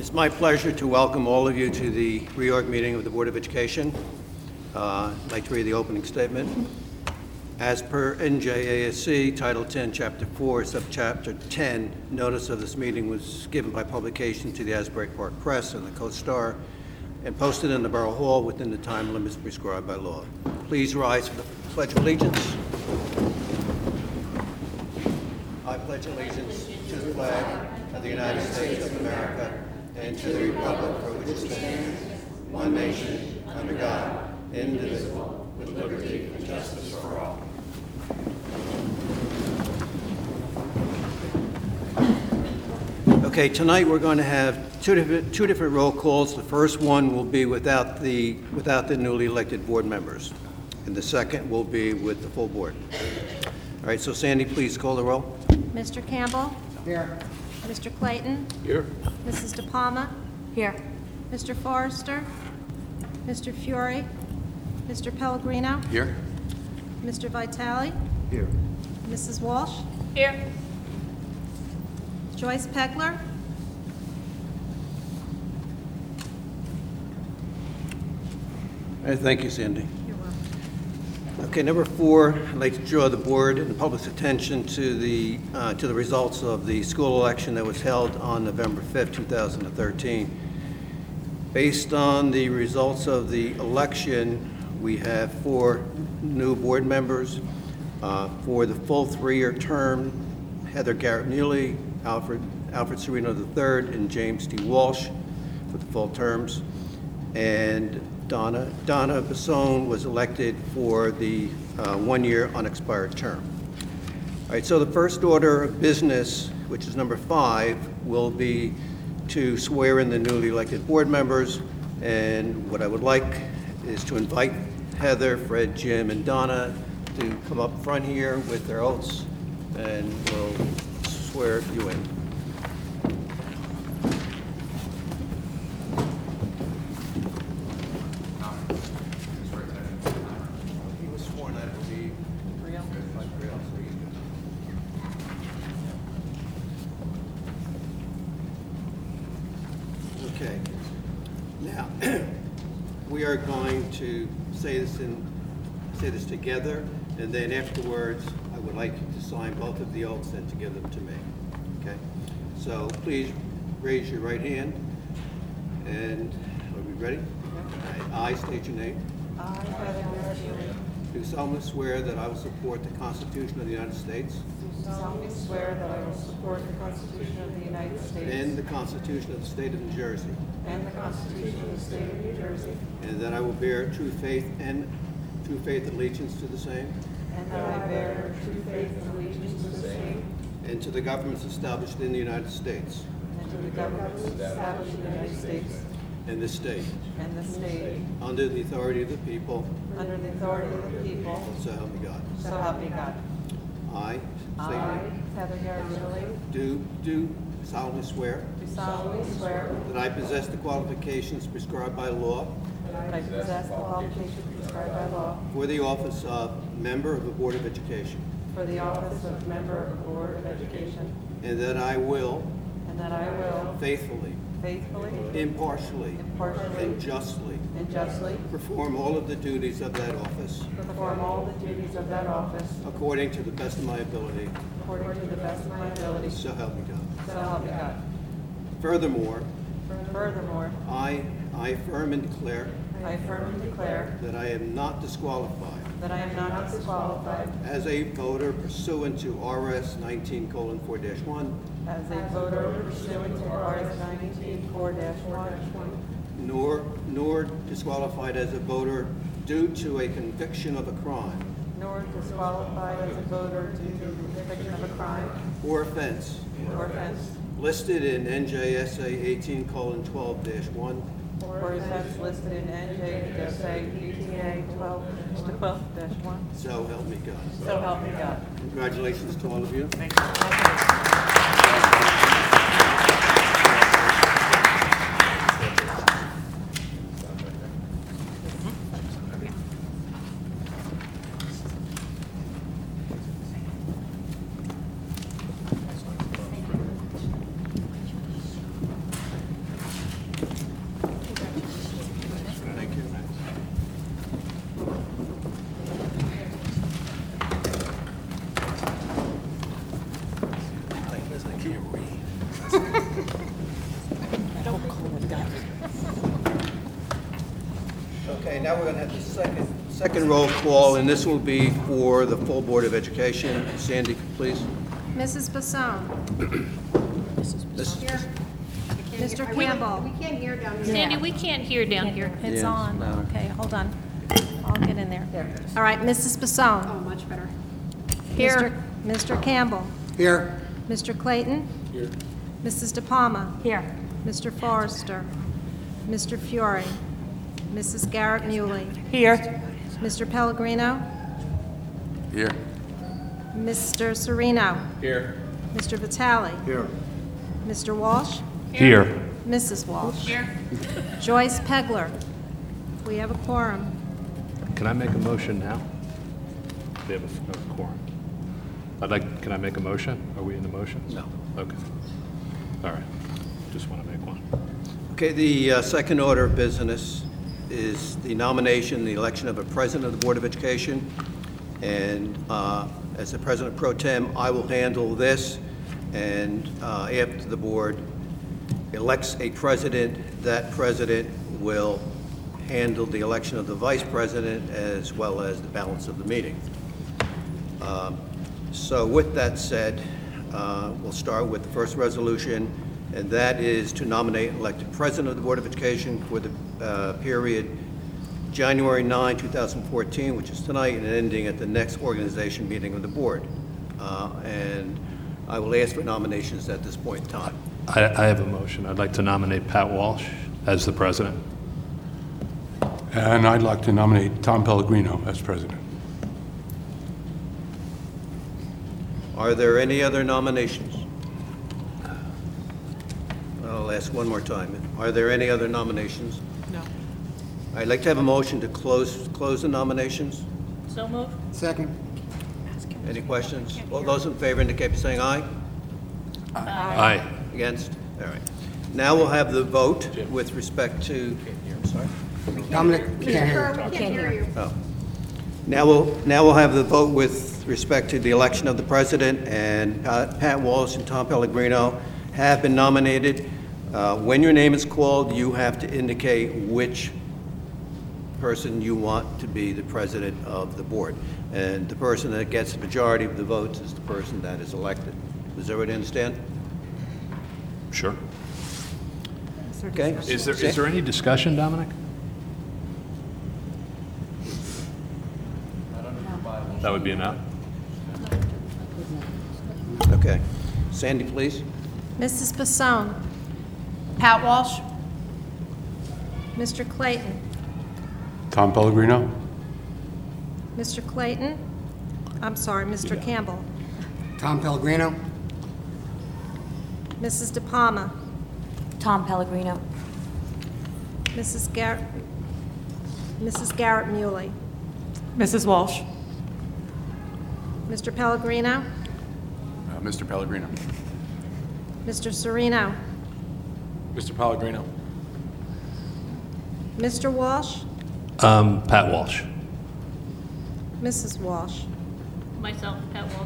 It's my pleasure to welcome all of you to the reorg meeting of the Board of Education. I'd like to read the opening statement. As per NJASC Title 10, Chapter 4, Subchapter 10, notice of this meeting was given by publication to the Asbury Park Press and the Co-Star and posted in the Borough Hall within the time limits prescribed by law. Please rise for the Pledge of Allegiance. I pledge allegiance to the flag of the United States of America and to the republic for which it stands, one nation, under God, indivisible, with liberty and justice for all. Okay, tonight we're going to have two different roll calls. The first one will be without the newly elected board members, and the second will be with the full board. All right, so Sandy, please call the roll. Mr. Campbell? Here. Mr. Clayton? Here. Mrs. De Palma? Here. Mr. Forrester? Mr. Fury? Mr. Pellegrino? Here. Mr. Vitale? Here. Mrs. Walsh? Here. Joyce Peckler? All right, thank you, Sandy. You're welcome. Okay, number 4, I'd like to draw the board and the public's attention to the results of the school election that was held on November 5th, 2013. Based on the results of the election, we have 4 new board members. For the full 3-year term, Heather Garrett Muley, Alfred Serino III, and James D. Walsh for the full terms. And Donna Bassone was elected for the 1-year unexpired term. All right, so the first order of business, which is number 5, will be to swear in the newly elected board members. And what I would like is to invite Heather, Fred, Jim, and Donna to come up front here with their oaths, and we'll swear you in. He was sworn, I believe. Real? Okay. Now, we are going to say this together, and then afterwards, I would like you to sign both of the oaths and to give them to me. Okay? So please raise your right hand, and are we ready? I state your name. I, Heather Garrett Muley, Do solemnly swear that I will support the Constitution of the United States do solemnly swear that I will support the Constitution of the United States and the Constitution of the State of New Jersey, and the Constitution of the State of New Jersey, and that I will bear true faith and allegiance to the same, and that I bear true faith and allegiance to the same, and to the governments established in the United States and to the governments established in the United States and this state, and the state, under the authority of the people, under the authority of the people, so help me God. so help me God. I I, Heather Garrett Muley, do solemnly swear do solemnly swear that I possess the qualifications prescribed by law that I possess the qualifications prescribed by law for the office of member of the Board of Education, for the office of member of the Board of Education, and that I will and that I will faithfully, faithfully, impartially, impartially, and justly and justly perform all of the duties of that office perform all the duties of that office according to the best of my ability, according to the best of my ability, so help me God. so help me God. Furthermore, I affirm and declare firmly declare that I am not disqualified that I am not disqualified as a voter pursuant to RS 19:4-1, as a voter pursuant to RS 19:4-1, nor disqualified as a voter due to a conviction of a crime nor disqualified as a voter due to the conviction of a crime or offense or offense listed in NJSA 18:12-1, or offense listed in NJSA ETA 12-1. so help me God. So help me God. Congratulations to all of you. Thank you. now we're going to have the second roll call, and this will be for the full Board of Education. Sandy, please. Mrs. Basone? This- Mr. Campbell? We can't hear down here. Sandy, we can't hear down here. It's Yeah, on. it's louder. Okay, hold on. I'll get in there. All right, Mrs. Basone? Oh, much better. Here. Mr. Campbell? Here. Mr. Clayton? Here. Mrs. De Palma? Here. Mr. Forrester? Mr. Fiore? Mrs. Garrett Muley? Here. Mr. Pellegrino? Here. Mr. Serino? Here. Mr. Vitale? Here. Mr. Walsh? Here. Mrs. Walsh? Here. Joyce Pegler? We have a quorum. Can I make a motion now? We have a quorum. Can I make a motion? Are we in the motions? No. Okay. All right. Just want to make one. Okay, the second order of business is the nomination, the election of a president of the Board of Education. And as the president pro tem, I will handle this. And after the board elects a president, that president will handle the election of the vice president as well as the balance of the meeting. So with that said, we'll start with the first resolution, and that is to nominate and elect a president of the Board of Education for the period January 9, 2014, which is tonight, and ending at the next organization meeting of the board. And I will ask for nominations at this point in time. I have a motion. I'd like to nominate Pat Walsh as the president. And I'd like to nominate Tom Pellegrino as president. Are there any other nominations? I'll ask one more time. Are there any other nominations? No. I'd like to have a motion to close the nominations. So move. Second. Any questions? All those in favor indicate by saying aye. Aye. Against? All right. Now we'll have the vote with respect to, I'm sorry? Dominic, we can't hear you. We can't hear you. Oh. Now we'll have the vote with respect to the election of the president, and Pat Walsh and Tom Pellegrino have been nominated. When your name is called, you have to indicate which person you want to be the president of the board. And the person that gets the majority of the votes is the person that is elected. Does everybody understand? Sure. Okay? Is there any discussion, Dominic? That would be enough? Okay. Sandy, please. Mrs. Basone? Pat Walsh? Mr. Clayton? Tom Pellegrino? Mr. Clayton? I'm sorry, Mr. Campbell? Tom Pellegrino. Mrs. De Palma? Tom Pellegrino. Mrs. Garrett Muley? Mrs. Walsh. Mr. Pellegrino? Mr. Pellegrino. Mr. Serino? Mr. Pellegrino. Mr. Walsh? Pat Walsh. Mrs. Walsh? Myself, Pat Walsh.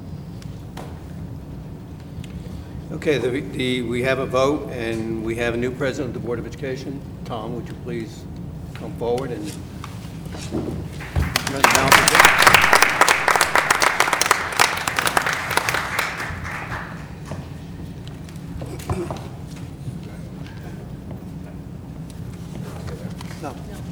Okay, we have a vote, and we have a new president of the Board of Education. Tom, would you please come forward and run down the vote? No.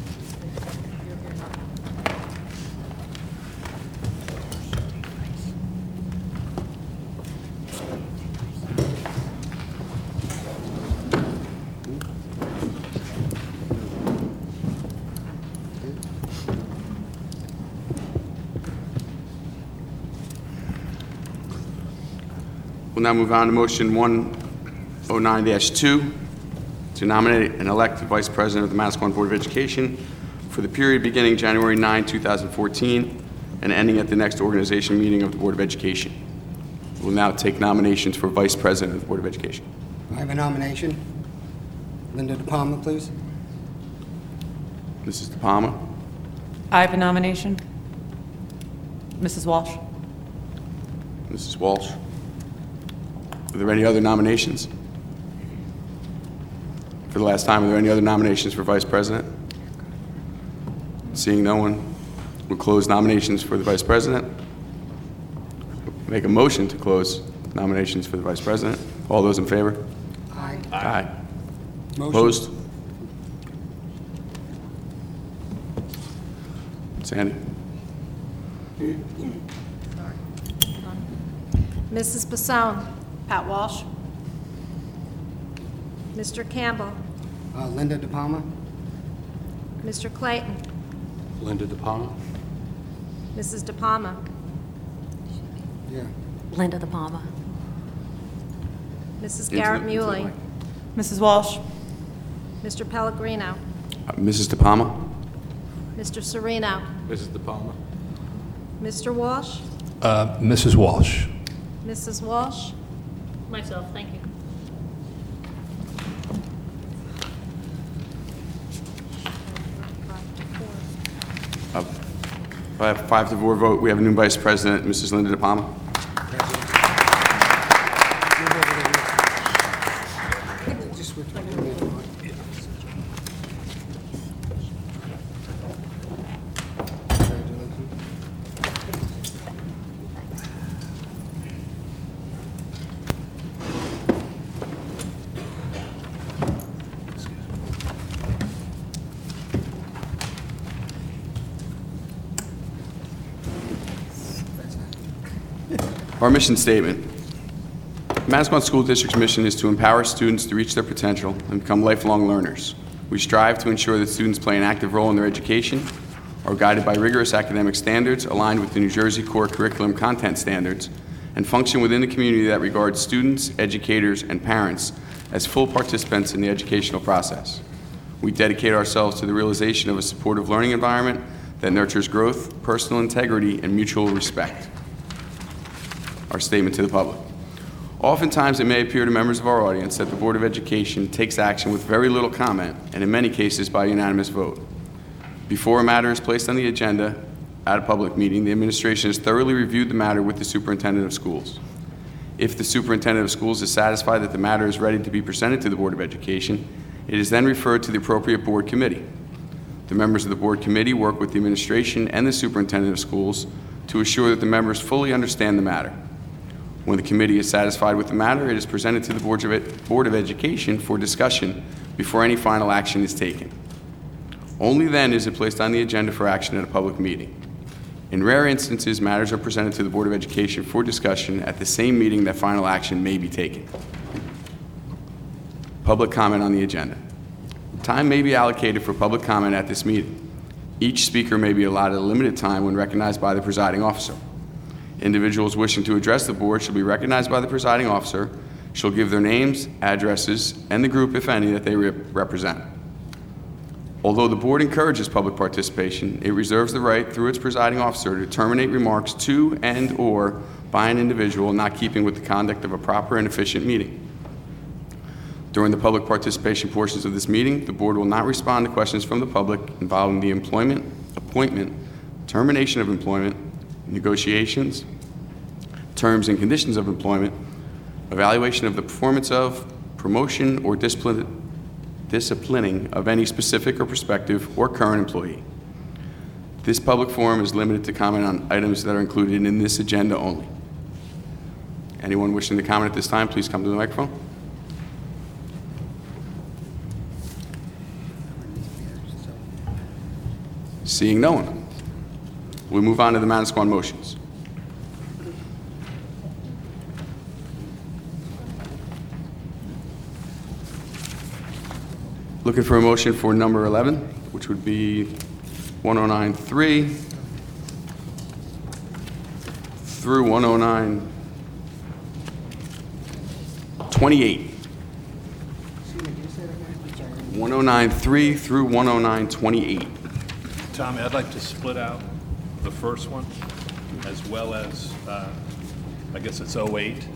We'll now move on to motion 109-2 to nominate and elect the Vice President of the Manasquan Board of Education for the period beginning January 9, 2014, and ending at the next organization meeting of the Board of Education. We'll now take nominations for Vice President of the Board of Education. I have a nomination. Linda De Palma, please. Mrs. De Palma, I have a nomination. Mrs. Walsh. Mrs. Walsh. Are there any other nominations? For the last time, are there any other nominations for Vice President? Seeing no one, we'll close nominations for the Vice President. Make a motion to close nominations for the Vice President. All those in favor? Aye. Aye. Motion. Opposed? Sandy? Mrs. Basone? Pat Walsh? Mr. Campbell? Linda De Palma. Mr. Clayton? Linda De Palma. Mrs. De Palma? Yeah. Linda De Palma. Mrs. Into Garrett the- into the Muley? mic. Mrs. Walsh? Mr. Pellegrino? Mrs. De Palma? Mr. Sereno? Mrs. De Palma. Mr. Walsh? Mrs. Walsh. Mrs. Walsh? Myself, thank you. By a 5-4 vote, we have a new Vice President, Mrs. Linda De Palma. Just switch. Our mission statement. Manasquan School District's mission is to empower students to reach their potential and become lifelong learners. We strive to ensure that students play an active role in their education, are guided by rigorous academic standards aligned with the New Jersey Core Curriculum Content Standards, and function within the community that regards students, educators, and parents as full participants in the educational process. We dedicate ourselves to the realization of a supportive learning environment that nurtures growth, personal integrity, and mutual respect. Our statement to the public. Oftentimes, it may appear to members of our audience that the Board of Education takes action with very little comment, and in many cases by unanimous vote. Before a matter is placed on the agenda at a public meeting, the administration has thoroughly reviewed the matter with the superintendent of schools. If the superintendent of schools is satisfied that the matter is ready to be presented to the Board of Education, it is then referred to the appropriate board committee. The members of the board committee work with the administration and the superintendent of schools to assure that the members fully understand the matter. When the committee is satisfied with the matter, it is presented to the Board of Education for discussion before any final action is taken. Only then is it placed on the agenda for action at a public meeting. In rare instances, matters are presented to the Board of Education for discussion at the same meeting that final action may be taken. Public comment on the agenda. Time may be allocated for public comment at this meeting. Each speaker may be allotted a limited time when recognized by the presiding officer. Individuals wishing to address the board shall be recognized by the presiding officer, shall give their names, addresses, and the group, if any, that they represent. Although the board encourages public participation, it reserves the right through its presiding officer to terminate remarks to and/or by an individual not keeping with the conduct of a proper and efficient meeting. During the public participation portions of this meeting, the board will not respond to questions from the public involving the employment, appointment, termination of employment, negotiations, terms and conditions of employment, evaluation of the performance of, promotion, or disciplining of any specific or prospective or current employee. This public forum is limited to comment on items that are included in this agenda only. Anyone wishing to comment at this time, please come to the microphone. Seeing no one, we move on to the Manasquan motions. Looking for a motion for number 11, which would be 1093 through 10928. 1093 through 10928. Tommy, I'd like to split out the first one as well as, I guess it's 08.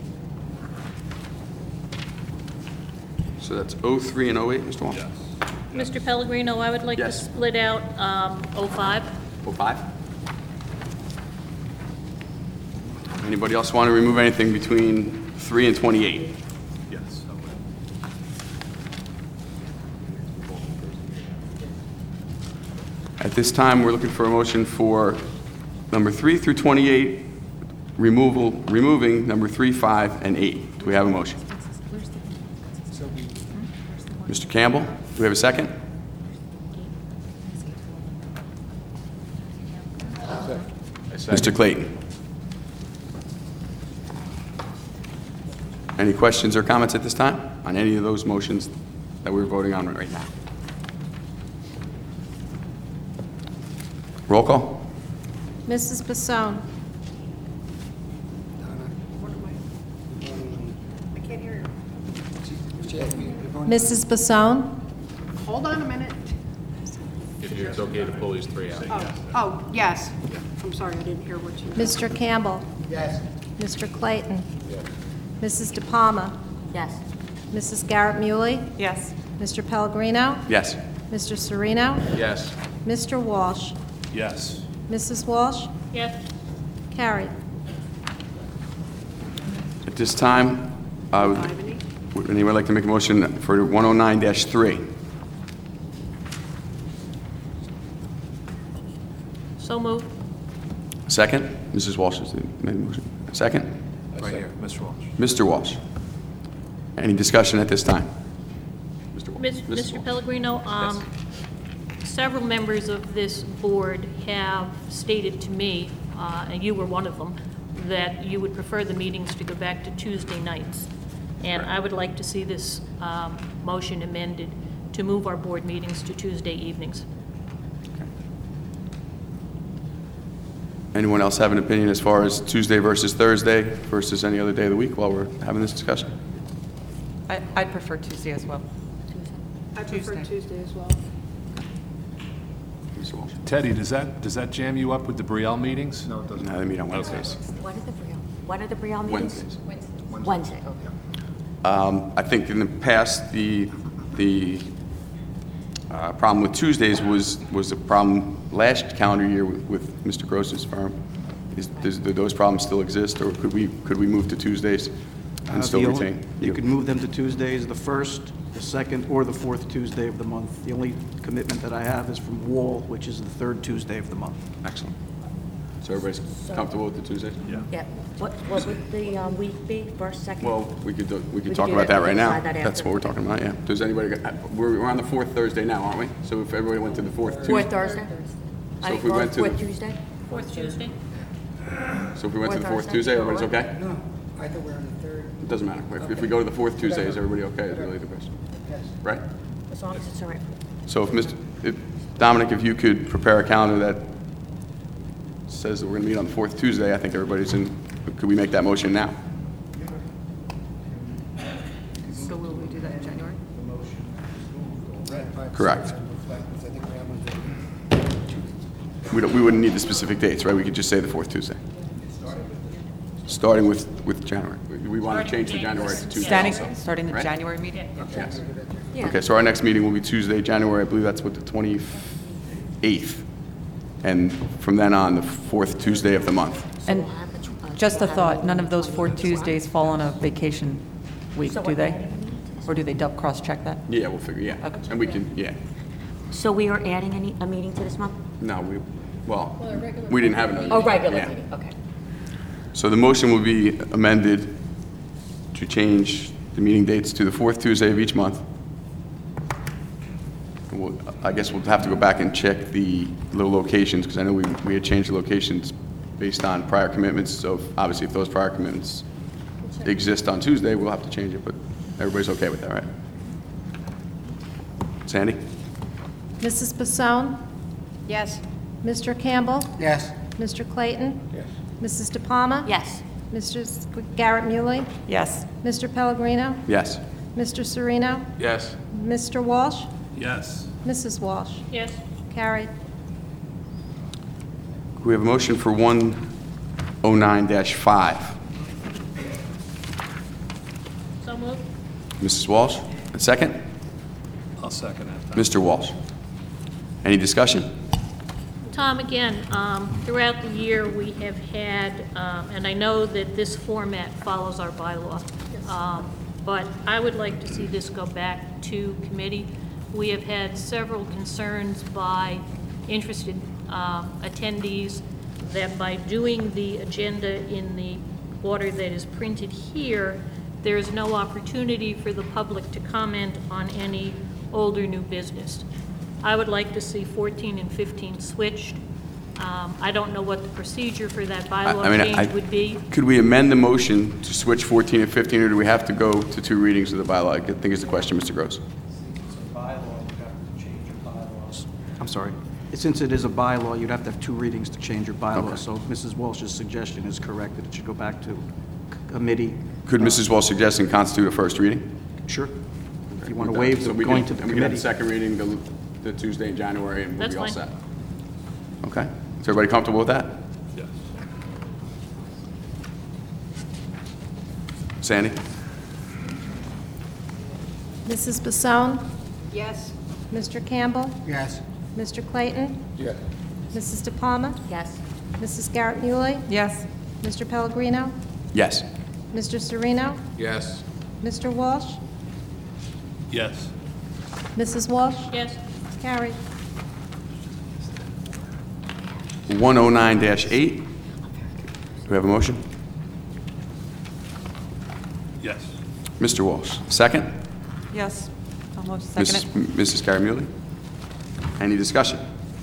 So that's 03 and 08, Mr. Wong? Yes. Mr. Pellegrino, I would like to Yes. split out 05. 05? Anybody else want to remove anything between 3 and 28? Yes. At this time, we're looking for a motion for number 3 through 28, removing number 3, 5, and 8. Do we have a motion? Mr. Campbell, do we have a second? Mr. Clayton? Any questions or comments at this time on any of those motions that we're voting on right now? Roll call? Mrs. Basone? I can't hear you. Mrs. Basone? Hold on a minute. If it's okay to pull these 3 out. Oh, yes. I'm sorry, I didn't hear what you. Mr. Campbell? Yes. Mr. Clayton? Mrs. De Palma? Yes. Mrs. Garrett Muley? Yes. Mr. Pellegrino? Yes. Mr. Sereno? Yes. Mr. Walsh? Yes. Mrs. Walsh? Yes. Carried. At this time, would anyone like to make a motion for 109-3? So moved. Second? Mrs. Walsh has made a motion. Second? Right here, Mr. Walsh. Mr. Walsh. Any discussion at this time? Mr. Walsh. Mrs. Mr. Walsh. Pellegrino, several members of this board have stated to me, and you were one of them, that you would prefer the meetings to go back to Tuesday nights. And I would like to see this motion amended to move our board meetings to Tuesday evenings. Anyone else have an opinion as far as Tuesday versus Thursday versus any other day of the week while we're having this discussion? I'd prefer Tuesday as well. I prefer Tuesday as well. Mr. Walsh? Teddy, does that jam you up with the Brielle meetings? No, it doesn't. No, they meet on Wednesdays. When are the Brielle meetings? Wednesdays. Wednesday, okay. I think in the past, the problem with Tuesdays was a problem last calendar year with Mr. Gross's firm. Do those problems still exist, or could we move to Tuesdays and still retain? You could move them to Tuesdays, the first, the second, or the fourth Tuesday of the month. The only commitment that I have is from Wall, which is the third Tuesday of the month. Excellent. So everybody's comfortable with the Tuesdays? Yeah. What would the week be, first, second? Well, we could could talk do about that. that We right can now. decide that That's after. what we're talking about, yeah. Does anybody, we're on the fourth Thursday now, aren't we? So if everybody went to the fourth Tuesday. Fourth Thursday? So if we went to Fourth the- Tuesday? Fourth Tuesday? So if we went to the Fourth fourth Thursday. Tuesday, everybody's okay? No, I thought we were on the third. It doesn't matter. If we go to the fourth Tuesday, is everybody okay is really the question, Yes. right? As long as it's all right. So if Dominic, if you could prepare a calendar that says that we're going to meet on the fourth Tuesday, I think everybody's in, could we make that motion now? So will we do that in January? Correct. I think we have one. We wouldn't need the specific dates, right? We could just say the fourth Tuesday. Starting with January. We want to change the January to Tuesday also. Starting the right? January meeting? Yes. Yeah. Okay, so our next meeting will be Tuesday, January, I believe that's what, the 28th. And from then on, the fourth Tuesday of the month. And just a thought, none of those 4 Tuesdays fall on a vacation week, do they? Or do they cross-check that? Yeah, we'll figure, yeah. Okay. And we can, yeah. So we are adding a meeting to this month? No, we didn't have another. Oh, regular Yeah. meeting, okay. So the motion will be amended to change the meeting dates to the fourth Tuesday of each month. I guess we'll have to go back and check the locations, because I know we had changed the locations based on prior commitments, so obviously if those prior commitments exist on Tuesday, we'll have to change it, but everybody's okay with that, right? Sandy? Mrs. Basone? Yes. Mr. Campbell? Yes. Mr. Clayton? Yes. Mrs. De Palma? Yes. Mr. Garrett Muley? Yes. Mr. Pellegrino? Yes. Mr. Sereno? Yes. Mr. Walsh? Yes. Mrs. Walsh? Yes. Carried. We have a motion for 109-5. So moved. Mrs. Walsh, a second? I'll second that. Mr. Walsh. Any discussion? Tom, again, throughout the year, we have had, and I know that this format follows our bylaw, but I would like to see this go back to committee. We have had several concerns by interested attendees that by doing the agenda in the order that is printed here, there is no opportunity for the public to comment on any old or new business. I would like to see 14 and 15 switched. I don't know what the procedure for that bylaw change would be. Could we amend the motion to switch 14 and 15, or do we have to go to 2 readings of the bylaw? I think is the question, Mr. Gross. I'm sorry. Since it is a bylaw, you'd have to have 2 readings to change your bylaw. Okay. So Mrs. Walsh's suggestion is correct, that it should go back to committee. Could Mrs. Walsh suggesting constitute a first reading? Sure. If you want to waive So the we going can- to the and we can have committee. the second reading the Tuesday in January, and we'll That's be all fine. set. Okay. Is everybody comfortable with that? Yes. Sandy? Mrs. Basone? Yes. Mr. Campbell? Yes. Mr. Clayton? Yes. Mrs. De Palma? Yes. Mrs. Garrett Muley? Yes. Mr. Pellegrino? Yes. Mr. Sereno? Yes. Mr. Walsh? Yes. Mrs. Walsh? Yes? Carried. 109-8. Do we have a motion? Yes. Mr. Walsh, second? Yes. Almost second it. Mrs. Scaramulli? Any discussion?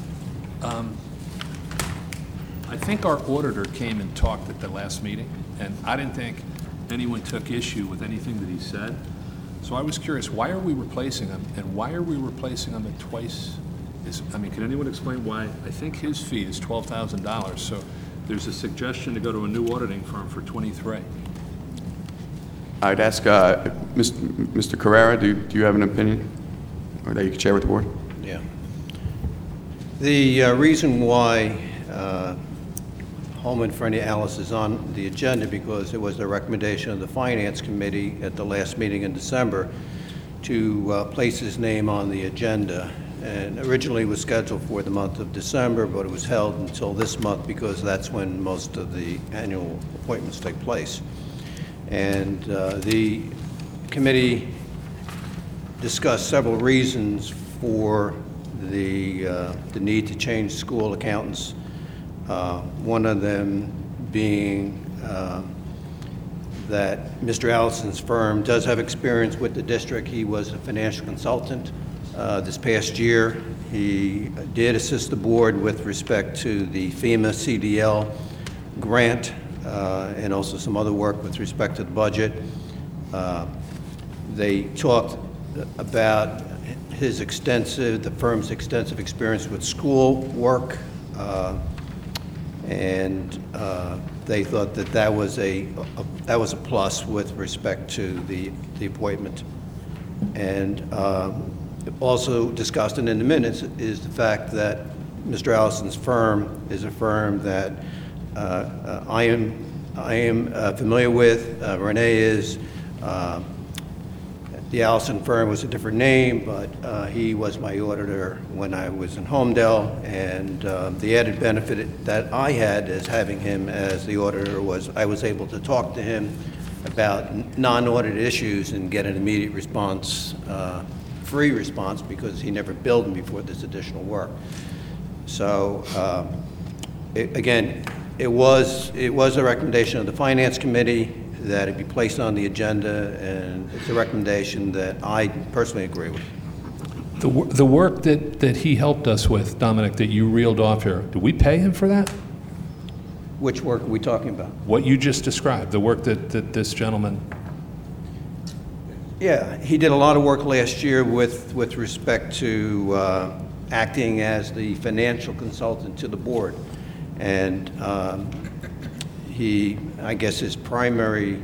I think our auditor came and talked at the last meeting, and I didn't think anyone took issue with anything that he said. So I was curious, why are we replacing him, and why are we replacing him at twice? Can anyone explain why? I think his fee is $12,000, so there's a suggestion to go to a new auditing firm for 23. I'd ask, Mr. Carrera, do you have an opinion, or that you could share with the board? Yeah. The reason why Home and Friendly Alice is on the agenda, because it was the recommendation of the Finance Committee at the last meeting in December to place his name on the agenda. And originally was scheduled for the month of December, but it was held until this month because that's when most of the annual appointments take place. And the committee discussed several reasons for the need to change school accountants. One of them being that Mr. Allison's firm does have experience with the district. He was a financial consultant. This past year, he did assist the board with respect to the FEMA CDL grant and also some other work with respect to the budget. They talked about the firm's extensive experience with school work, and they thought that was a plus with respect to the appointment. And also discussed and in the minutes is the fact that Mr. Allison's firm is a firm that I am familiar with. Renee is. The Allison firm was a different name, but he was my auditor when I was in Homedale, and the added benefit that I had as having him as the auditor was I was able to talk to him about non-audit issues and get an immediate response, free response, because he never billed me for this additional work. So, again, it was a recommendation of the Finance Committee that it be placed on the agenda, and it's a recommendation that I personally agree with. The work that he helped us with, Dominic, that you reeled off here, do we pay him for that? Which work are we talking about? What you just described, the work that this gentleman... Yeah, he did a lot of work last year with respect to acting as the financial consultant to the board. And I guess his primary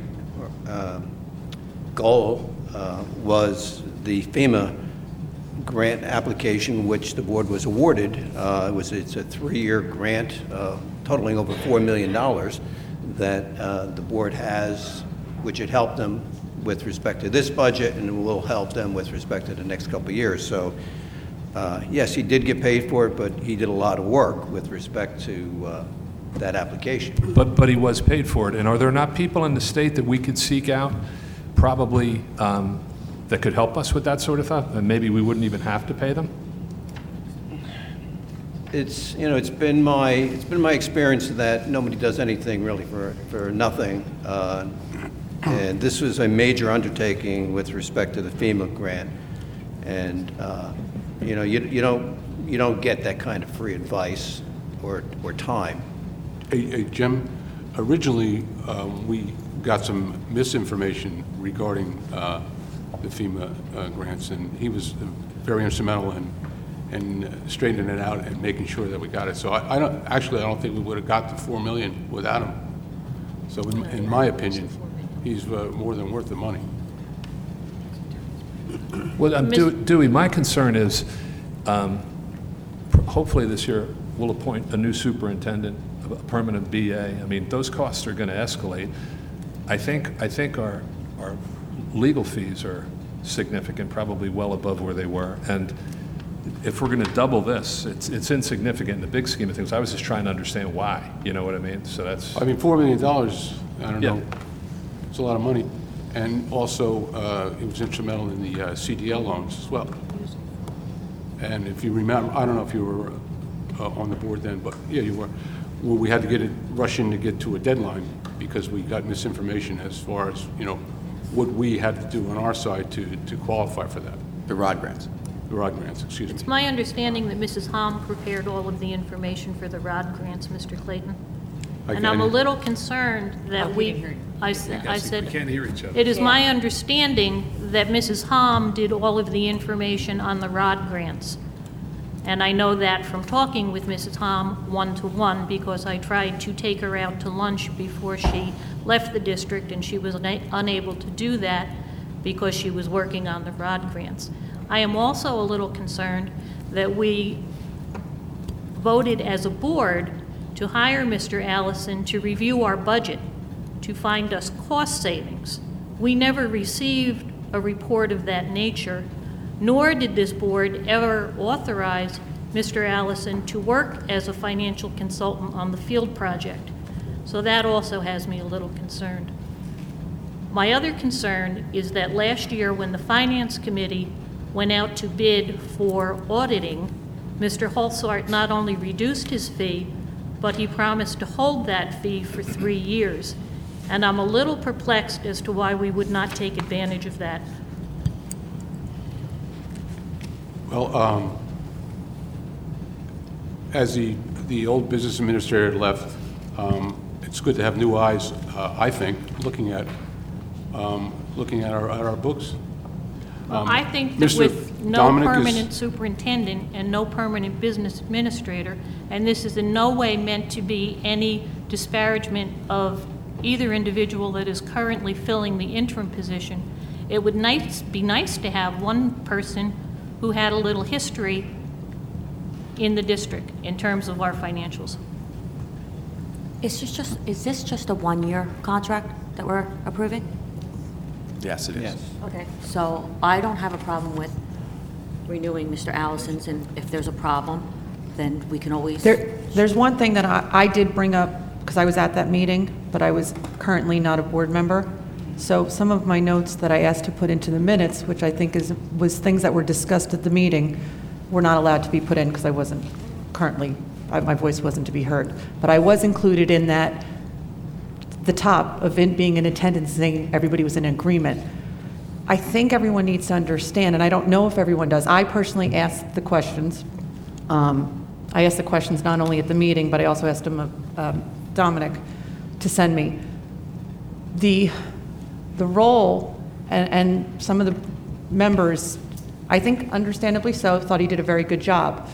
goal was the FEMA grant application, which the board was awarded. It's a 3-year grant totaling over $4 million that the board has, which had helped them with respect to this budget and will help them with respect to the next couple of years. So, yes, he did get paid for it, but he did a lot of work with respect to that application. But he was paid for it. And are there not people in the state that we could seek out, probably, that could help us with that sort of stuff? And maybe we wouldn't even have to pay them? it's been my experience that nobody does anything really for nothing. And this was a major undertaking with respect to the FEMA grant. And, you don't get that kind of free advice or time. Hey, Jim, originally, we got some misinformation regarding the FEMA grants, and he was very instrumental in straightening it out and making sure that we got it. So I don't think we would have got the $4 million without him. So in my opinion, he's more than worth the money. Well, Dewey, my concern is, hopefully this year, we'll appoint a new superintendent, a permanent BA. I mean, those costs are going to escalate. I think our legal fees are significant, probably well above where they were. And if we're going to double this, it's insignificant in the big scheme of things. I was just trying to understand why, you know what I mean? So that's... I mean, $4 million, I don't know, it's a lot of money. And also, he was instrumental in the CDL loans as well. And if you remember, I don't know if you were on the board then, but yeah, you were. Well, we had to rush in to get to a deadline because we got misinformation as far as, what we had to do on our side to qualify for that. The ROD grants. The ROD grants, excuse me. It's my understanding that Mrs. Hom prepared all of the information for the ROD grants, Mr. Clayton. And I'm a little concerned that I said, we can't hear each other. It is my understanding that Mrs. Hom did all of the information on the ROD grants. And I know that from talking with Mrs. Hom one-to-one, because I tried to take her out to lunch before she left the district, and she was unable to do that because she was working on the ROD grants. I am also a little concerned that we voted as a board to hire Mr. Allison to review our budget, to find us cost savings. We never received a report of that nature, nor did this board ever authorize Mr. Allison to work as a financial consultant on the field project. So that also has me a little concerned. My other concern is that last year when the Finance Committee went out to bid for auditing, Mr. Holzart not only reduced his fee, but he promised to hold that fee for 3 years. And I'm a little perplexed as to why we would not take advantage of that. Well, as the old business administrator left, it's good to have new eyes, I think, looking at our books. I think that with no permanent superintendent and no permanent business administrator, and this is in no way meant to be any disparagement of either individual that is currently filling the interim position, it would be nice to have one person who had a little history in the district in terms of our financials. Is this just a one-year contract that we're approving? Yes, it is. Yes. Okay. So I don't have a problem with renewing Mr. Allison's, and if there's a problem, then we can always... There's one thing that I did bring up, because I was at that meeting, but I was currently not a board member. So some of my notes that I asked to put into the minutes, which I think was things that were discussed at the meeting, were not allowed to be put in because I wasn't currently, my voice wasn't to be heard. But I was included in that, the top of it being in attendance, saying everybody was in agreement. I think everyone needs to understand, and I don't know if everyone does. I personally asked the questions. I asked the questions not only at the meeting, but I also asked Dominic to send me. The role, and some of the members, I think understandably so, thought he did a very good job,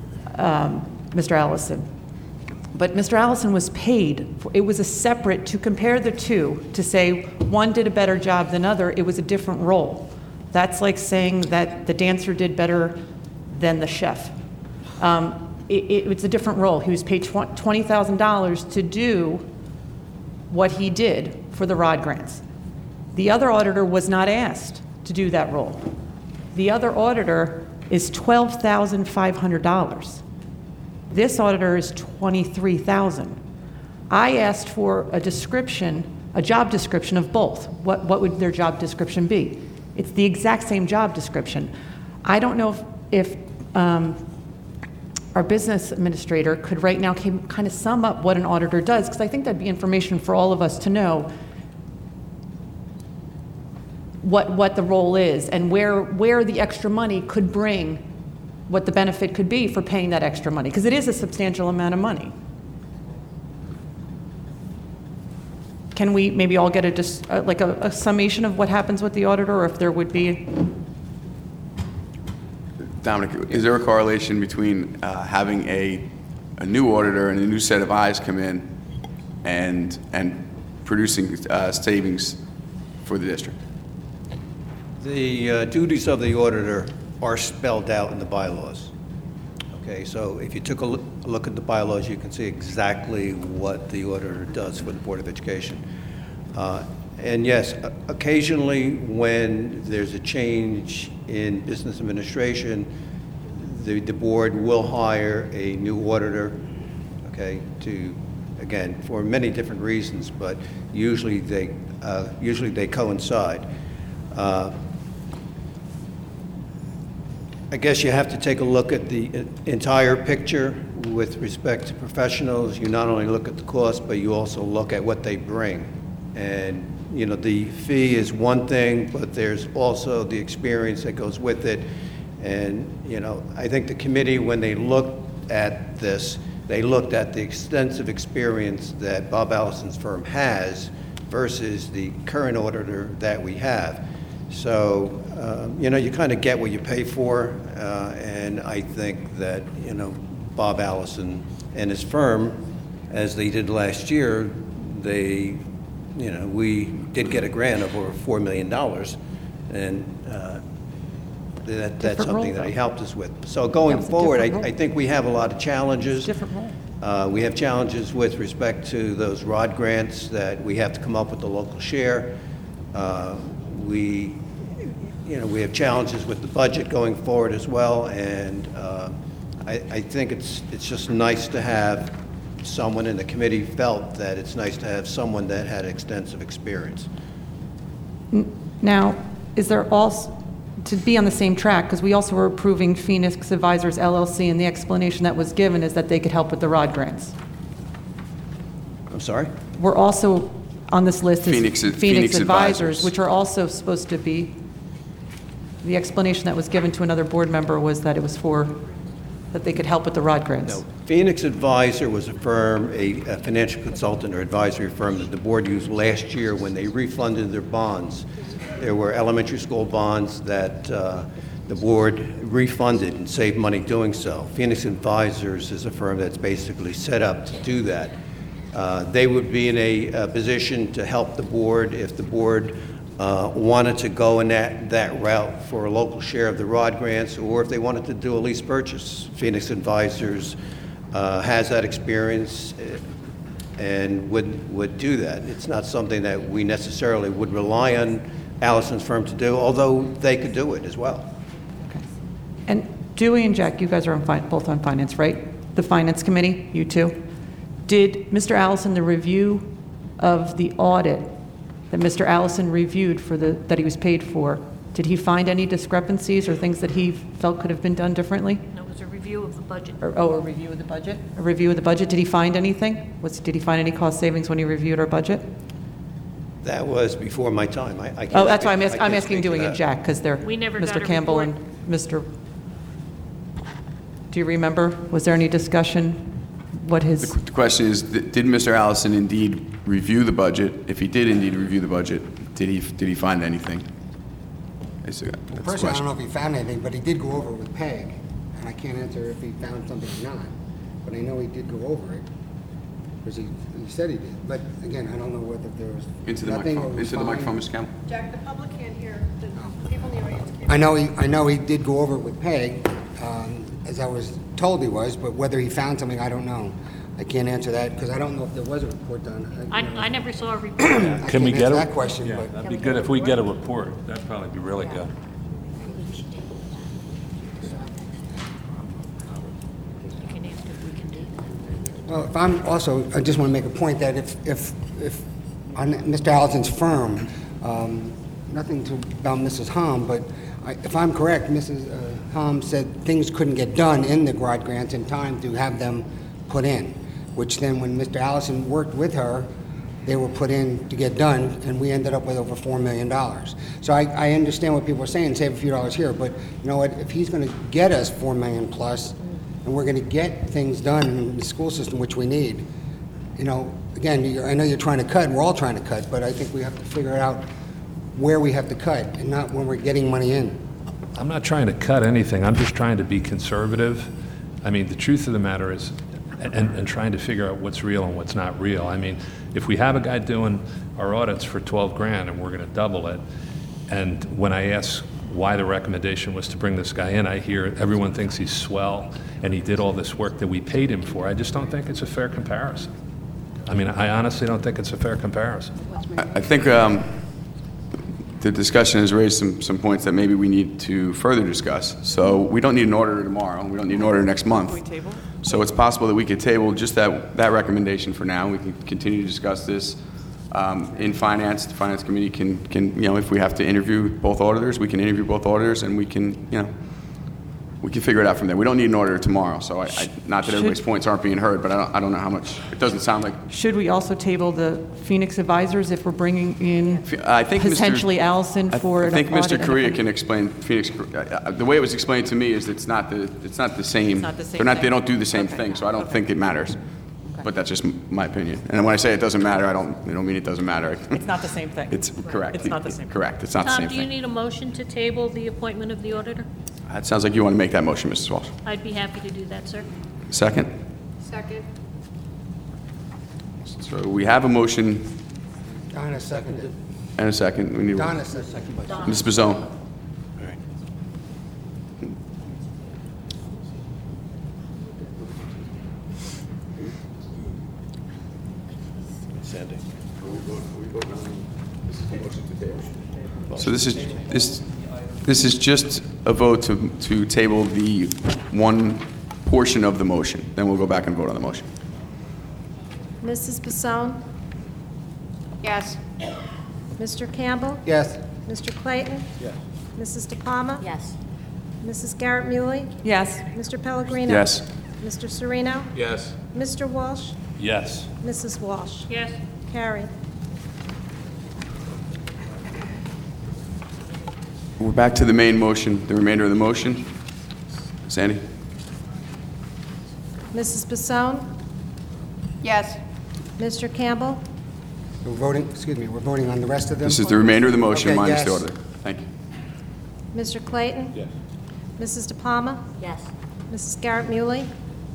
Mr. Allison. But Mr. Allison was paid. It was a separate, to compare the two, to say one did a better job than other, it was a different role. That's like saying that the dancer did better than the chef. It's a different role. He was paid $20,000 to do what he did for the ROD grants. The other auditor was not asked to do that role. The other auditor is $12,500. This auditor is $23,000. I asked for a description, a job description of both. What would their job description be? It's the exact same job description. I don't know if our business administrator could right now kind of sum up what an auditor does, because I think that'd be information for all of us to know what the role is and where the extra money could bring, what the benefit could be for paying that extra money, because it is a substantial amount of money. Can we maybe all get a summation of what happens with the auditor, or if there would be? Dominic, is there a correlation between having a new auditor and a new set of eyes come in and producing savings for the district? The duties of the auditor are spelled out in the bylaws. Okay, so if you took a look at the bylaws, you can see exactly what the auditor does for the Board of Education. And yes, occasionally when there's a change in business administration, the board will hire a new auditor, okay, again, for many different reasons, but usually they coincide. I guess you have to take a look at the entire picture with respect to professionals. You not only look at the cost, but you also look at what they bring. And, you know, the fee is one thing, but there's also the experience that goes with it. And, you know, I think the committee, when they looked at this, they looked at the extensive experience that Bob Allison's firm has versus the current auditor that we have. So, you know, you kind of get what you pay for, and I think that, you know, Bob Allison and his firm, as they did last year, we did get a grant of over $4 million, and that's something that he helped us with. So going forward, I think we have a lot of challenges. Different role. We have challenges with respect to those ROD grants that we have to come up with the local share. We have challenges with the budget going forward as well, and I think it's just nice to have someone, and the committee felt that it's nice to have someone that had extensive experience. Now, is there also, to be on the same track, because we also were approving Phoenix Advisors LLC, and the explanation that was given is that they could help with the ROD grants. I'm sorry? We're also on this list is Phoenix Advisors, which are also supposed to be, the explanation that was given to another board member was that it was that they could help with the ROD grants. No. Phoenix Advisor was a firm, a financial consultant or advisory firm that the board used last year when they refunded their bonds. There were elementary school bonds that the board refunded and saved money doing so. Phoenix Advisors is a firm that's basically set up to do that. They would be in a position to help the board if the board wanted to go in that route for a local share of the ROD grants, or if they wanted to do a lease purchase. Phoenix Advisors has that experience and would do that. It's not something that we necessarily would rely on Allison's firm to do, although they could do it as well. Okay. And Dewey and Jack, you guys are both on finance, right? The finance committee, you two? Did Mr. Allison, the review of the audit that Mr. Allison reviewed that he was paid for, did he find any discrepancies or things that he felt could have been done differently? No, it was a review of the budget. A review of the budget? A review of the budget. Did he find anything? Did he find any cost savings when he reviewed our budget? That was before my time. Oh, that's why I'm asking Dewey and Jack, because they're We never got Mr. a Campbell report. and Mr. Do you remember? Was there any discussion? What his... The question is, did Mr. Allison indeed review the budget? If he did indeed review the budget, did he find anything? That's the Personally, I don't question. know if he found anything, but he did go over it with Peg, and I can't answer if he found something or not. But I know he did go over it, because he said he did. But again, I don't know whether there was Into the nothing or microphone, was into the fine. microphone, Mr. Campbell. Jack, the public can't hear, the people in the audience can't. I know he did go over it with Peg, as I was told he was, but whether he found something, I don't know. I can't answer that, because I don't know if there was a report done. I never saw a report. I Can we can't get answer a- that question, Yeah, but that'd be good if we get a report. That'd probably be really good. You can ask if we can do that. well, if I'm also, I just want to make a point that if on Mr. Allison's firm, nothing about Mrs. Hom, but if I'm correct, Mrs. said things couldn't get done in the GROD grants in time to have them put in, which then when Mr. Allison worked with her, they were put in to get done, and we ended up with over $4 million. So I understand what people are saying, save a few dollars here, but you know what, if he's gonna get us $4 million plus, and we're gonna get things done in the school system, which we need, you know, again, I know you're trying to cut, and we're all trying to cut, but I think we have to figure out where we have to cut, and not when we're getting money in. I'm not trying to cut anything, I'm just trying to be conservative. I mean, the truth of the matter is, and trying to figure out what's real and what's not real. I mean, if we have a guy doing our audits for 12 grand and we're gonna double it, and when I ask why the recommendation was to bring this guy in, I hear everyone thinks he's swell and he did all this work that we paid him for. I just don't think it's a fair comparison. I mean, I honestly don't think it's a fair comparison. I think the discussion has raised some points that maybe we need to further discuss. So we don't need an order tomorrow, and we don't need an order next month. Can we table? So it's possible that we could table just that recommendation for now. We can continue to discuss this in finance. The finance committee can, you know, if we have to interview both auditors, we can interview both auditors, and we can, you know, we can figure it out from there. We don't need an auditor tomorrow, so not that everybody's points aren't being heard, but I don't know how much, it doesn't sound like. Should we also table the Phoenix advisors if we're bringing in I think potentially Allison for I an think audit Mr. and a Correa fin- can explain Phoenix. The way it was explained to me is it's not the same. It's not the same They're not. They thing. don't do the same Okay. thing. So I don't Okay. think it matters. But that's just my opinion. And when I say it doesn't matter, I don't mean it doesn't matter. It's not the same thing. It's correct. It's not the same. Correct. It's not the Tom, same do you thing. need a motion to table the appointment of the auditor? It sounds like you want to make that motion, Mrs. Walsh. I'd be happy to do that, sir. Second. Second. So we have a motion Donna seconded. and a second. We need Donna seconded. Ms. Bazone. Sandy. So this is just a vote to table the one portion of the motion. Then we'll go back and vote on the motion. Mrs. Basone? Yes. Mr. Campbell? Yes. Mr. Clayton? Yes. Mrs. De Palma? Yes. Mrs. Garrett Muley? Yes. Mr. Pellegrino? Yes. Mr. Sereno? Yes. Mr. Walsh? Yes. Mrs. Walsh? Yes? Carried. We're back to the main motion, the remainder of the motion. Sandy? Mrs. Basone? Yes. Mr. Campbell? We're voting on the rest of them? This is the remainder of the motion Okay, minus the yes. order. Thank you. Mr. Clayton? Yes. Mrs. De Palma? Yes. Mrs. Garrett Muley?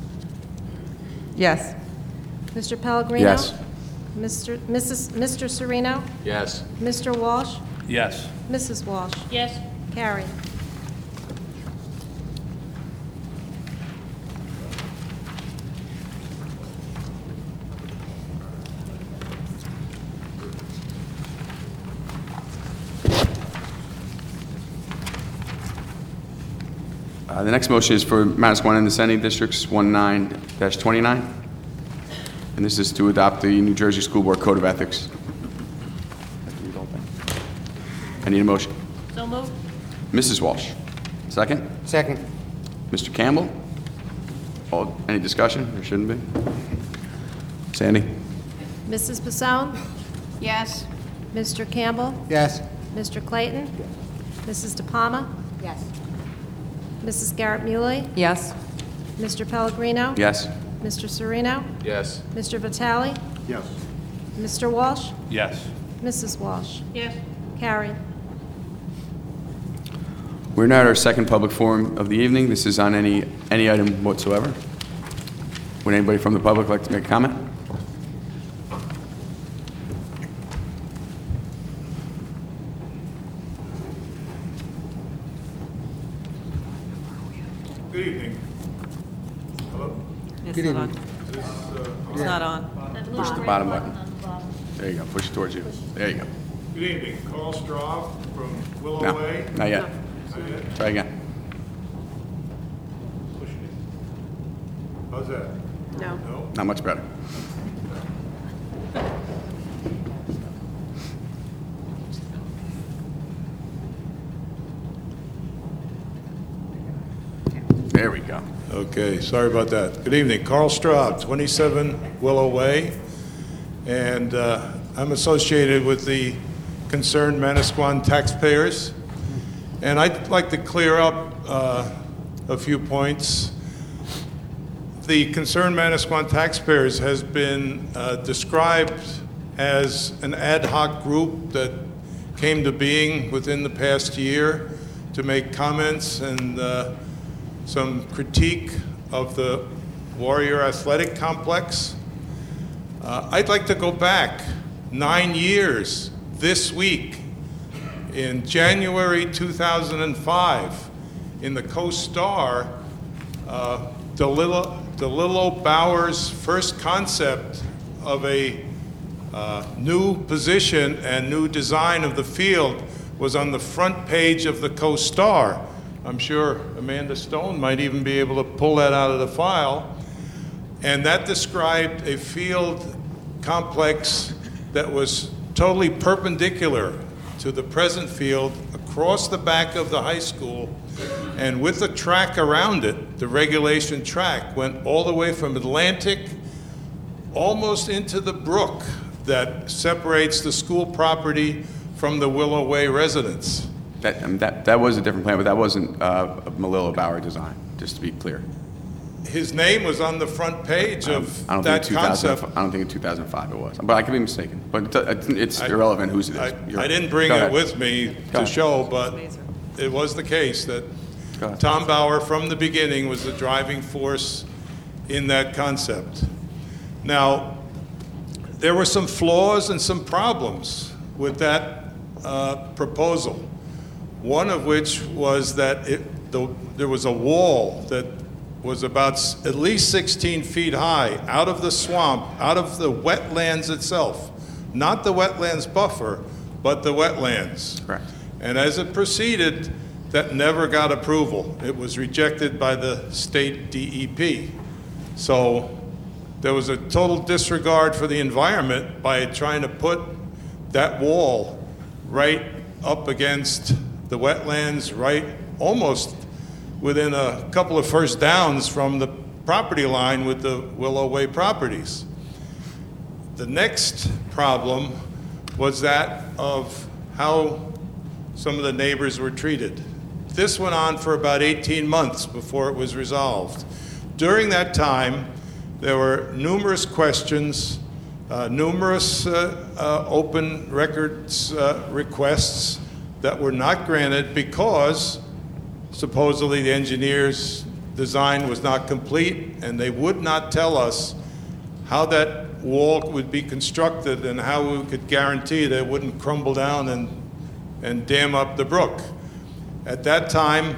Yes. Mr. Pellegrino? Yes. Mr. Sereno? Yes. Mr. Walsh? Yes. Mrs. Walsh? Yes? Carried. The next motion is for Manasquan and Ascending Districts 19-29. And this is to adopt the New Jersey School Board Code of Ethics. I need a motion. So moved? Mrs. Walsh. Second? Second. Mr. Campbell? Any discussion? There shouldn't be. Sandy? Mrs. Basone? Yes. Mr. Campbell? Yes. Mr. Clayton? Mrs. De Palma? Yes. Mrs. Garrett Muley? Yes. Mr. Pellegrino? Yes. Mr. Sereno? Yes. Mr. Vitale? Yes. Mr. Walsh? Yes. Mrs. Walsh? Yes? Carried. We're now at our second public forum of the evening. This is on any item whatsoever. Would anybody from the public like to make a comment? Good evening. Hello? It's Good not evening. on. It's not on. That Push the little bottom red button. on the bottom. There you go. Push it towards you. There you go. Good evening. Carl Straub from Willow No, Way. not yet. Not yet? Try again. Pushing it. How's that? No. No? Not much better. There we go. Okay, sorry about that. Good evening, Carl Straub, 27 Willow Way, and I'm associated with the concerned Manasquan taxpayers, and I'd like to clear up a few points. The concerned Manasquan taxpayers has been described as an ad hoc group that came to being within the past year to make comments and some critique of the Warrior Athletic Complex. I'd like to go back 9 years this week. In January 2005, in the Co-Star, DeLillo Bauer's first concept of a new position and new design of the field was on the front page of the Co-Star. I'm sure Amanda Stone might even be able to pull that out of the file. And that described a field complex that was totally perpendicular to the present field across the back of the high school, and with the track around it, the regulation track went all the way from Atlantic almost into the brook that separates the school property from the Willow Way residents. That was a different plan, but that wasn't a Malillo Bauer design, just to be clear. His name was on the front page of that concept. I don't think in 2005 it was, but I could be mistaken. But it's irrelevant whose it is. I didn't bring it with me to show, but it was the case that Tom Bauer, from the beginning, was the driving force in that concept. Now, there were some flaws and some problems with that proposal. One of which was that there was a wall that was about at least 16 feet high out of the swamp, out of the wetlands itself. Not the wetlands buffer, but the wetlands. Correct. And as it proceeded, that never got approval. It was rejected by the state DEP. So there was a total disregard for the environment by trying to put that wall right up against the wetlands, right almost within a couple of first downs from the property line with the Willow Way properties. The next problem was that of how some of the neighbors were treated. This went on for about 18 months before it was resolved. During that time, there were numerous questions, numerous open records requests that were not granted because supposedly the engineer's design was not complete, and they would not tell us how that wall would be constructed and how we could guarantee that it wouldn't crumble down and dam up the brook. At that time,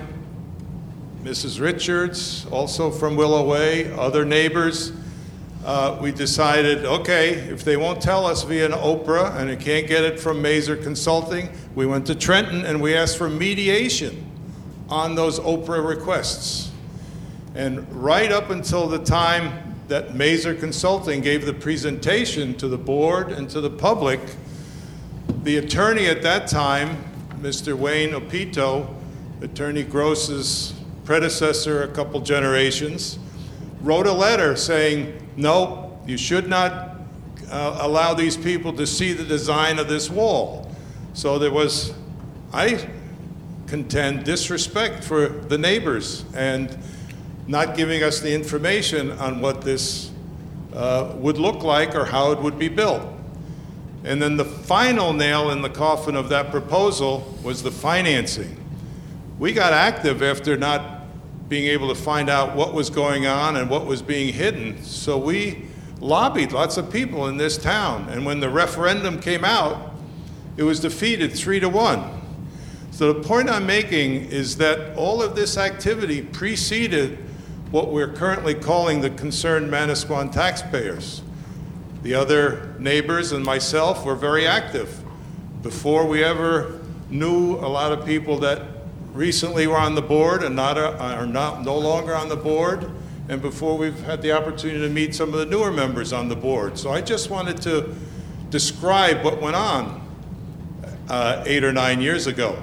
Mrs. Richards, also from Willow Way, other neighbors, we decided, okay, if they won't tell us via an Oprah and they can't get it from Mazer Consulting, we went to Trenton and we asked for mediation on those Oprah requests. And right up until the time that Mazer Consulting gave the presentation to the board and to the public, the attorney at that time, Mr. Wayne Opito, Attorney Gross's predecessor a couple generations, wrote a letter saying, no, you should not allow these people to see the design of this wall. So there was, I contend, disrespect for the neighbors and not giving us the information on what this would look like or how it would be built. And then the final nail in the coffin of that proposal was the financing. We got active after not being able to find out what was going on and what was being hidden. So we lobbied lots of people in this town. And when the referendum came out, it was defeated 3-1. So the point I'm making is that all of this activity preceded what we're currently calling the concerned Manasquan taxpayers. The other neighbors and myself were very active. Before we ever knew a lot of people that recently were on the board and no longer on the board, and before we've had the opportunity to meet some of the newer members on the board. So I just wanted to describe what went on 8 or 9 years ago.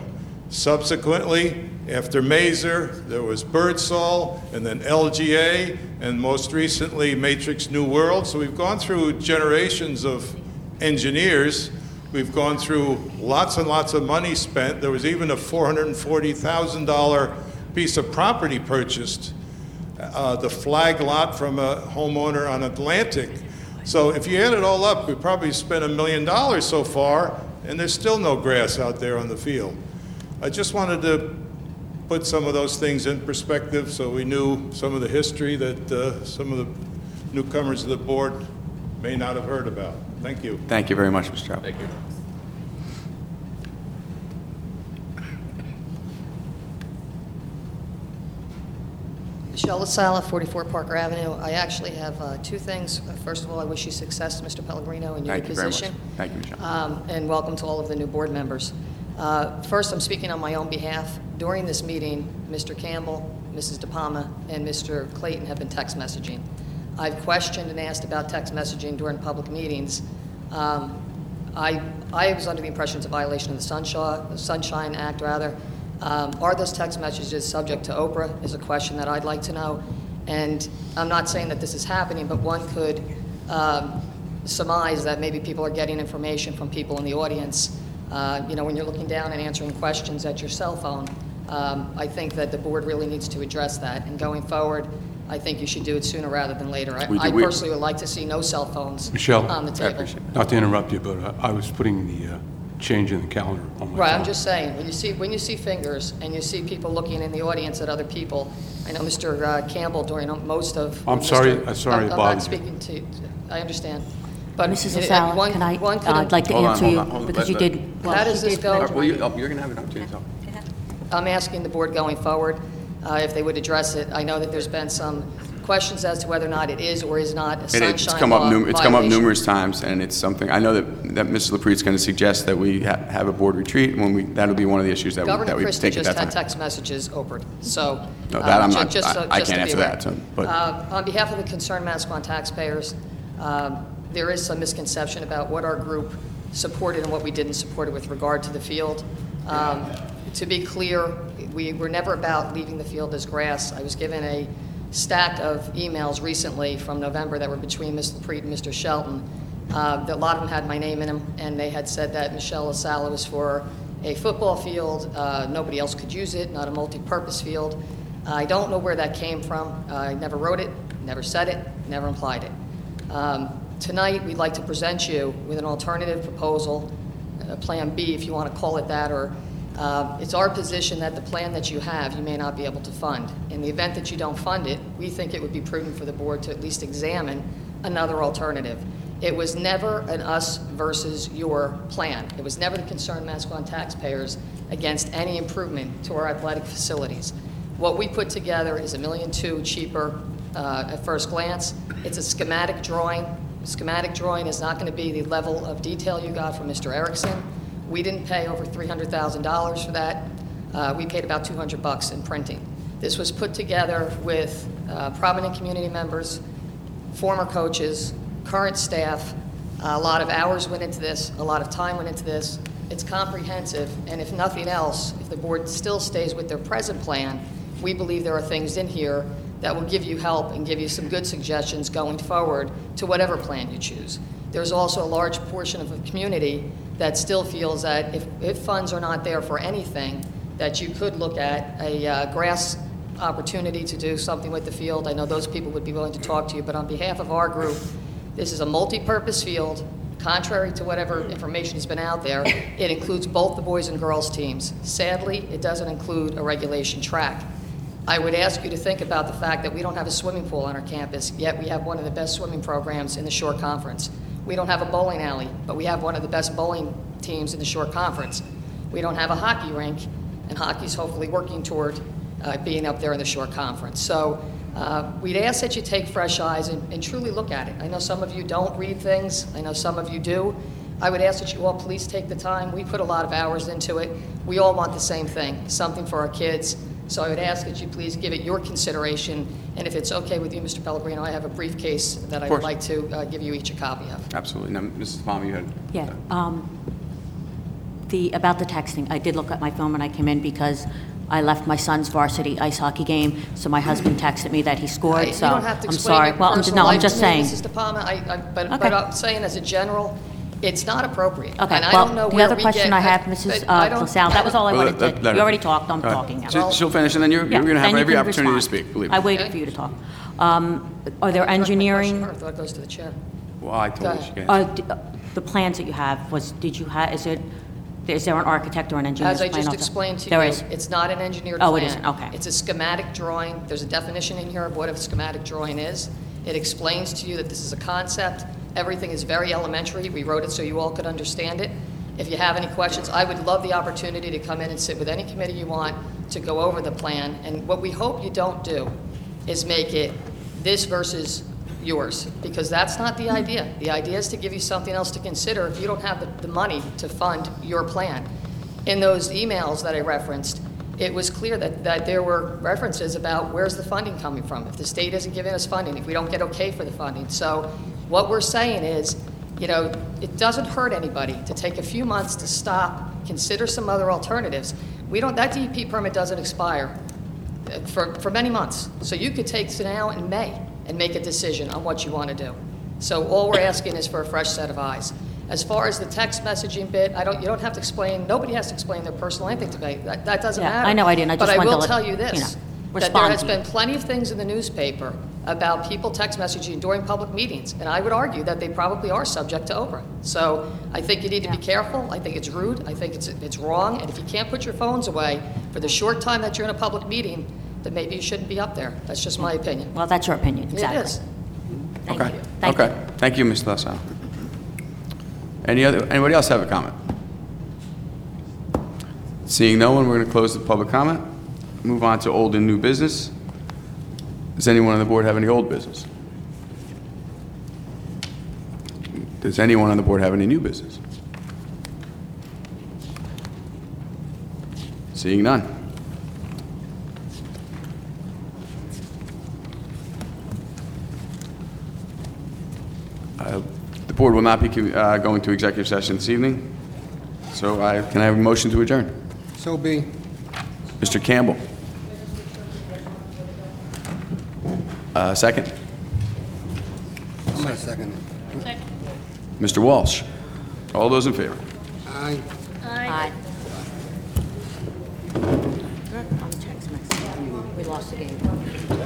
Subsequently, after Mazer, there was Birdsall, and then LGA, and most recently Matrix New World. So we've gone through generations of engineers. We've gone through lots and lots of money spent. There was even a $440,000 piece of property purchased, the flag lot from a homeowner on Atlantic. So if you add it all up, we probably spent $1 million so far, and there's still no grass out there on the field. I just wanted to put some of those things in perspective so we knew some of the history that some of the newcomers of the board may not have heard about. Thank you. Thank you very much, Mr. Chapel. Thank you. Michelle LaSala, 44 Parker Avenue. I actually have two things. First of all, I wish you success, Mr. Pellegrino, in your Thank you very much. position. Thank you, Michelle. And welcome to all of the new board members. First, I'm speaking on my own behalf. During this meeting, Mr. Campbell, Mrs. DePalma, and Mr. Clayton have been text messaging. I've questioned and asked about text messaging during public meetings. I was under the impression it's a violation of the Sunshine Act, rather. Are those text messages subject to Oprah is a question that I'd like to know. And I'm not saying that this is happening, but one could surmise that maybe people are getting information from people in the audience. When you're looking down and answering questions at your cell phone, I think that the board really needs to address that. And going forward, I think you should do it sooner rather than later. I personally would like to see no cell phones Michelle, on the table. not to interrupt you, but I was putting the change in the calendar on my Right, phone. I'm just saying, when you see fingers and you see people looking in the audience at other people, I know Mr. Campbell during most of... I'm sorry to I'm bother not you. speaking to you. I understand. But Mrs. LaSala, I'd like to Hold on, answer hold you, on. because you did... How does this go? Well, you're going to have an opportunity to talk. I'm asking the board going forward if they would address it. I know that there's been some questions as to whether or not it is or is not a sunshine It's come up law it's come up violation. numerous times, and it's something, I know that Mrs. LaPree is going to suggest that we have a board retreat, and that'll be one of the issues that Governor we Christie take at just that had time. text messages opened, so... No, that I'm not, just I to can't be answer aware. that, but... On behalf of the concerned Massaquan taxpayers, there is some misconception about what our group supported and what we didn't support with regard to the field. To be clear, we were never about leaving the field as grass. I was given a stack of emails recently from November that were between Ms. LaPree and Mr. Shelton. A lot of them had my name in them, and they had said that Michelle LaSala was for a football field. Nobody else could use it, not a multi-purpose field. I don't know where that came from. I never wrote it, never said it, never implied it. Tonight, we'd like to present you with an alternative proposal, Plan B, if you want to call it that, or it's our position that the plan that you have, you may not be able to fund. In the event that you don't fund it, we think it would be prudent for the board to at least examine another alternative. It was never an us versus your plan. It was never the concerned Massaquan taxpayers against any improvement to our athletic facilities. What we put together is $1.2 million cheaper at first glance. It's a schematic drawing. The schematic drawing is not going to be the level of detail you got from Mr. Erickson. We didn't pay over $300,000 for that. We paid about $200 in printing. This was put together with prominent community members, former coaches, current staff. A lot of hours went into this, a lot of time went into this. It's comprehensive, and if nothing else, if the board still stays with their present plan, we believe there are things in here that will give you help and give you some good suggestions going forward to whatever plan you choose. There's also a large portion of the community that still feels that if funds are not there for anything, that you could look at a grass opportunity to do something with the field. I know those people would be willing to talk to you, but on behalf of our group, this is a multi-purpose field. Contrary to whatever information has been out there, it includes both the boys and girls teams. Sadly, it doesn't include a regulation track. I would ask you to think about the fact that we don't have a swimming pool on our campus, yet we have one of the best swimming programs in the Shore Conference. We don't have a bowling alley, but we have one of the best bowling teams in the Shore Conference. We don't have a hockey rink, and hockey's hopefully working toward being up there in the Shore Conference. So we'd ask that you take fresh eyes and truly look at it. I know some of you don't read things. I know some of you do. I would ask that you all please take the time. We put a lot of hours into it. We all want the same thing, something for our kids. So I would ask that you please give it your consideration. And if it's okay with you, Mr. Pellegrino, I have a briefcase that I would like to give you each a copy of. Absolutely. Now, Mrs. Palmer, you had... Yeah. About the texting, I did look at my phone when I came in because I left my son's varsity ice hockey game, so my husband texted me that he scored, so You don't have to I'm explain sorry. your Well, personal I'm life just to me, saying. Mrs. De Palma, but Okay. I'm saying as a general, it's not appropriate. Okay, And I well, don't know the other other question I have, Mrs. LaSalle, that was all I Well, wanted let to, her- you already talked, I'm All right. talking now. She'll finish, and then you're Yeah, going to have then you every can opportunity to respond. speak, believe me. I waited for you to talk. Are there engineering, I thought it goes to the chair. Well, I Go told you ahead. she can't. the plans that you have, is there an architect or an engineer's As I plan just also? explained to you, There is. it's not an engineered Oh, plan. it isn't, okay. It's a schematic drawing. There's a definition in here of what a schematic drawing is. It explains to you that this is a concept. Everything is very elementary. We wrote it so you all could understand it. If you have any questions, I would love the opportunity to come in and sit with any committee you want to go over the plan. And what we hope you don't do is make it this versus yours, because that's not the idea. The idea is to give you something else to consider if you don't have the money to fund your plan. In those emails that I referenced, it was clear that there were references about where's the funding coming from, if the state isn't giving us funding, if we don't get okay for the funding. So what we're saying is, it doesn't hurt anybody to take a few months to stop, consider some other alternatives. That DEP permit doesn't expire for many months. So you could take to now in May and make a decision on what you want to do. So all we're asking is for a fresh set of eyes. As far as the text messaging bit, you don't have to explain, nobody has to explain their personal anything to me. That doesn't Yeah, matter. I know I didn't. I just But I wanted to will let- tell you this, that there respond has to you. been plenty of things in the newspaper about people text messaging during public meetings, and I would argue that they probably are subject to OPRA. So I think you need to be careful. I think it's rude. I think it's wrong. And if you can't put your phones away for the short time that you're in a public meeting, then maybe you shouldn't be up there. That's just my opinion. Well, that's your opinion, exactly. It is. Thank Okay. you. Thank Okay. Thank you, Ms. LaSalle. Anybody else have a comment? Seeing no one, we're going to close the public comment. Move on to old and new business. Does anyone on the board have any old business? Does anyone on the board have any new business? Seeing none. The board will not be going to executive session this evening, so can I have a motion to adjourn? So be. Mr. Campbell. Second? I'm going to second it. Mr. Walsh. All those in favor? Aye. Aye. On the text message, we lost the game.